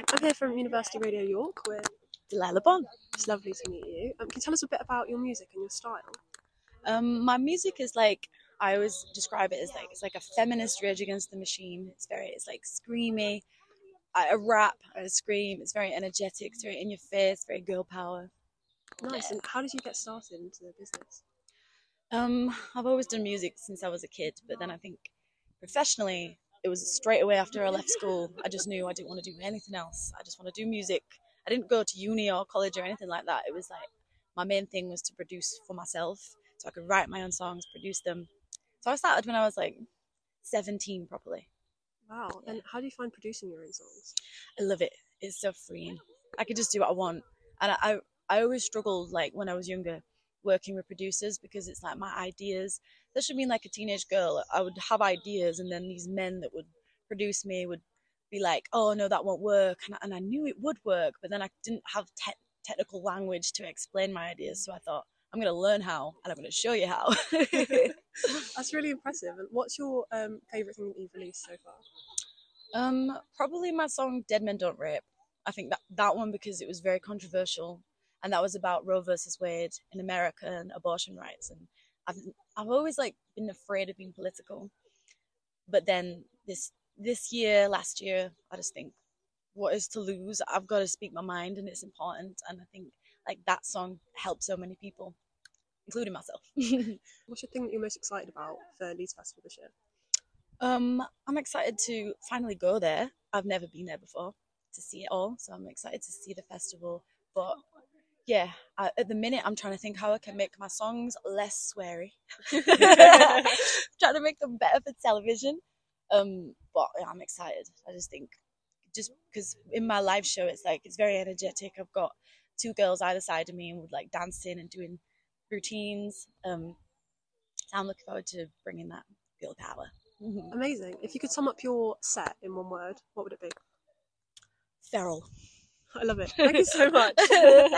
I'm here from University Radio York with Delilah Bond. It's lovely to meet you. Can you tell us a bit about your music and your style? My music is like, I always describe it as like, it's like a feminist Rage Against the Machine. It's like screamy. I rap, I scream. It's very energetic, it's very in your face, very girl power. Nice. And how did you get started into the business? I've always done music since I was a kid, but then I think professionally, it was straight away after I left school. I just knew I didn't want to do anything else. I just want to do music. I didn't go to uni or college or anything like that. It was like, my main thing was to produce for myself, so I could write my own songs, produce them. So I started when I was like 17 properly. Wow. Yeah. And how do you find producing your own songs? I love it. It's so freeing. I could just do what I want. And I always struggled, like when I was younger, working with producers, because it's like my ideas, especially being like a teenage girl, I would have ideas, and then these men that would produce me would be like, oh no, that won't work. And I knew it would work, but then I didn't have technical language to explain my ideas. So I thought, I'm going to learn how, and I'm going to show you how. That's really impressive. And what's your favourite thing that you've released so far? Probably my song Dead Men Don't Rape. I think that one, because it was very controversial, and that was about Roe versus Wade in America and abortion rights. And I've always like been afraid of being political, but then last year, I just think, what is to lose? I've got to speak my mind, and it's important. And I think like that song helped so many people, including myself. What's your thing that you're most excited about for Leeds Festival this year? I'm excited to finally go there. I've never been there before to see it all, so I'm excited to see the festival. But yeah, at the minute I'm trying to think how I can make my songs less sweary. Trying to make them better for television. But yeah, I'm excited. I just think, just because in my live show it's very energetic. I've got two girls either side of me and would like dancing and doing routines. So I'm looking forward to bringing that girl power. Amazing. If you could sum up your set in one word, what would it be? Feral. I love it. Thank you so much.